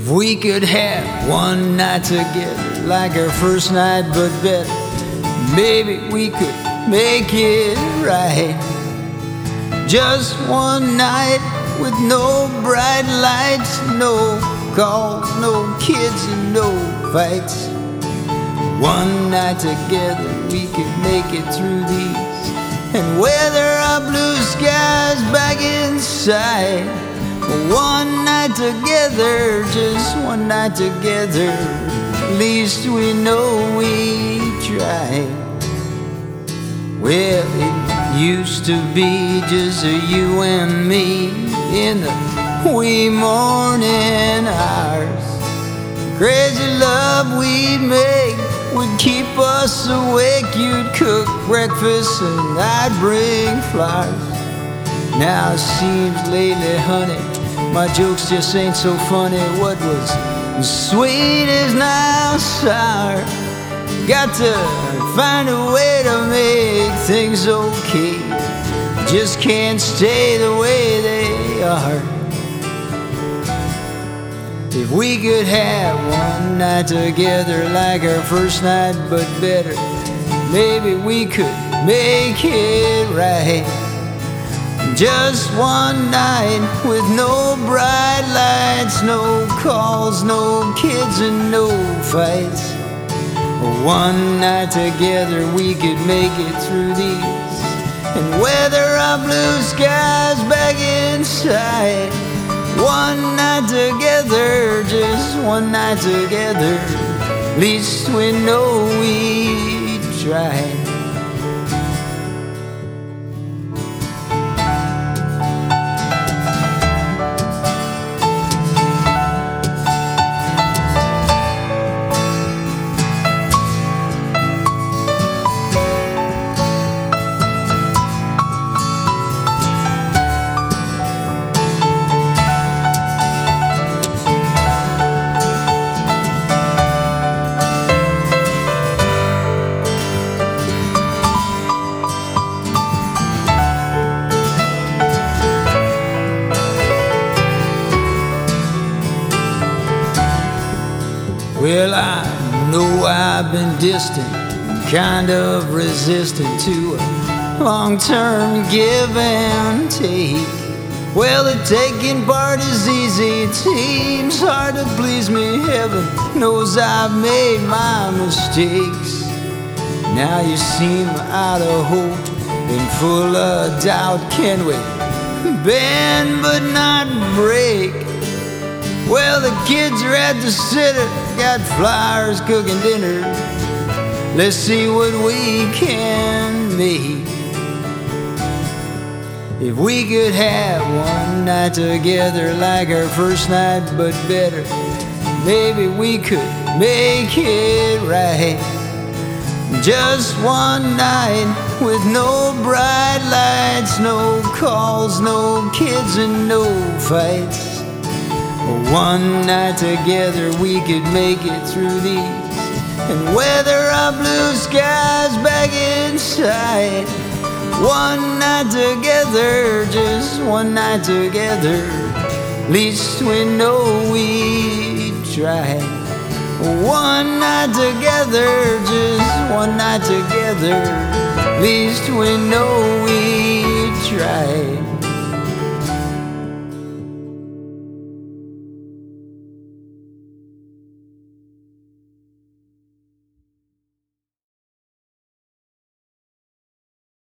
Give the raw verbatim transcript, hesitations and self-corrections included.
If we could have one night together like our first night but better, maybe we could make it right. Just one night with no bright lights, no calls, no kids and no fights. One night together we could make it through these and weather our blue skies back inside. One night together, just one night together, at least we know we tried. Well, it used to be just you and me in the wee morning hours. Crazy love we'd make would keep us awake. You'd cook breakfast and I'd bring flowers. Now it seems lately, honey, my jokes just ain't so funny. What was sweet is now sour. Got to find a way to make things okay. Just can't stay the way they are. If we could have one night together like our first night but better, maybe we could make it right. Just one night with no bright lights, no calls, no kids and no fights. One night together we could make it through these and weather our blue skies back inside. One night together, just one night together, at least we know we tried. Well, I know I've been distant, kind of resistant to a long-term give and take. Well, the taking part is easy, it seems hard to please me. Heaven knows I've made my mistakes. Now you seem out of hope and full of doubt. Can we bend but not break? Well, the kids are at the sitter, got flowers cooking dinner. Let's see what we can make. If we could have one night together like our first night but better, maybe we could make it right. Just one night with no bright lights, no calls, no kids and no fights. One night together we could make it through these and weather our blue skies back inside. One night together, just one night together, at least we know we tried. One night together, just one night together, at least we know we tried.